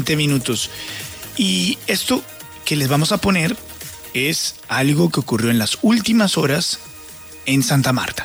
minutos. Y esto que les vamos a poner es algo que ocurrió en las últimas horas en Santa Marta.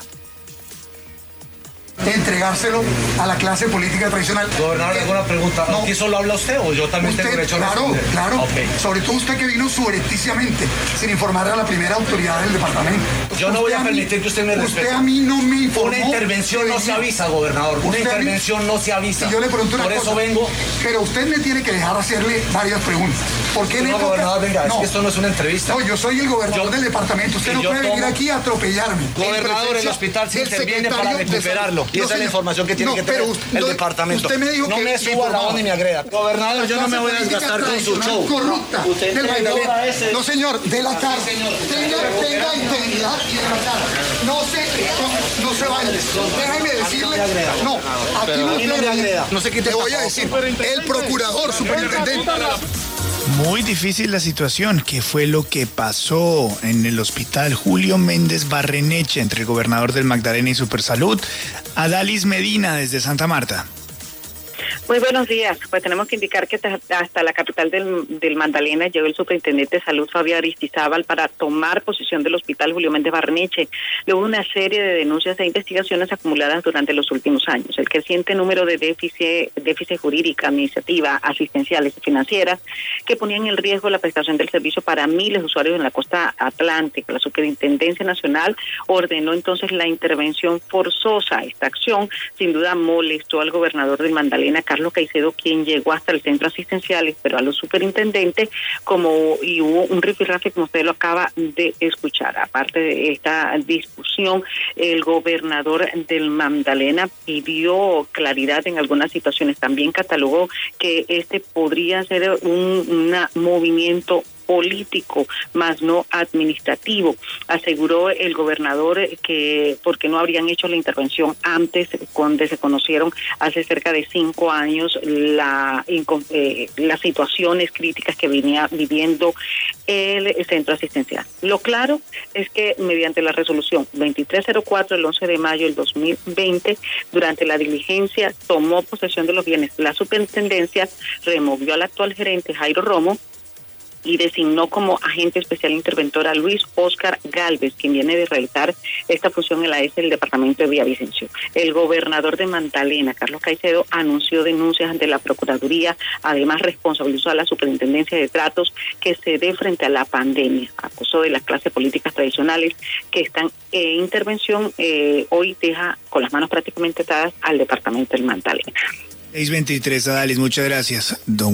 Entregárselo a la clase política tradicional. Gobernador, ¿alguna pregunta? No. ¿Aquí solo habla usted o yo también tengo derecho a responder? Claro. Okay. Sobre todo usted que vino subrepticiamente, sin informar a la primera autoridad del departamento. Yo no voy a permitir que usted me respete. Usted a mí no me informó. Una intervención no se avisa, gobernador. Una intervención no se avisa. Y yo le pregunto una cosa. Por eso vengo. Pero usted me tiene que dejar hacerle varias preguntas. ¿Por qué no, gobernador, venga, es que esto no es una entrevista. No, yo soy el gobernador del departamento. Usted no puede venir aquí a atropellarme. Gobernador, el hospital se interviene para recuperarlo. Y esa es la información que tiene que tener el departamento. Usted me dijo no que me suba la voz ni me agreda. Gobernador, yo no me voy a desgastar con su show. Corrupta del Magdalena. No, señor, de la cara. Tenga integridad y de la cara. No se vaya. Déjeme decirle. No, aquí no me agreda. No sé qué te voy a decir. El procurador superintendente. Muy difícil la situación. ¿Qué fue lo que pasó en el hospital Julio Méndez Barreneche entre el gobernador del Magdalena y Supersalud? Adalis Medina desde Santa Marta. Muy buenos días. Pues tenemos que indicar que hasta la capital del Magdalena llegó el superintendente de salud, Fabio Aristizábal, para tomar posesión del hospital Julio Méndez Barreneche. Luego una serie de denuncias e investigaciones acumuladas durante los últimos años. El creciente número de déficit jurídica, administrativa, asistenciales y financieras que ponían en riesgo la prestación del servicio para miles de usuarios en la costa atlántica. La Superintendencia Nacional ordenó entonces la intervención forzosa. Esta acción sin duda molestó al gobernador del Magdalena, Carlos Caicedo, quien llegó hasta el centro asistencial, pero a los superintendentes, y hubo un rifirrafe, como usted lo acaba de escuchar. Aparte de esta discusión, el gobernador del Magdalena pidió claridad en algunas situaciones. También catalogó que este podría ser un movimiento político, más no administrativo. Aseguró el gobernador que porque no habrían hecho la intervención antes, cuando se conocieron hace cerca de 5 años las situaciones críticas que venía viviendo el centro asistencial. Lo claro es que mediante la resolución 2304 del 11 de mayo del 2020, durante la diligencia tomó posesión de los bienes. La superintendencia removió al actual gerente Jairo Romo y designó como agente especial interventor a Luis Óscar Gálvez, quien viene de realizar esta función en la AES del departamento de Villavicencio. El gobernador de Magdalena, Carlos Caicedo, anunció denuncias ante la Procuraduría, además responsabilizó a la Superintendencia de Tratos que se dé frente a la pandemia. Acusó de las clases políticas tradicionales que están en intervención, hoy deja con las manos prácticamente atadas al departamento del Magdalena. 623, Adalis, muchas gracias. Don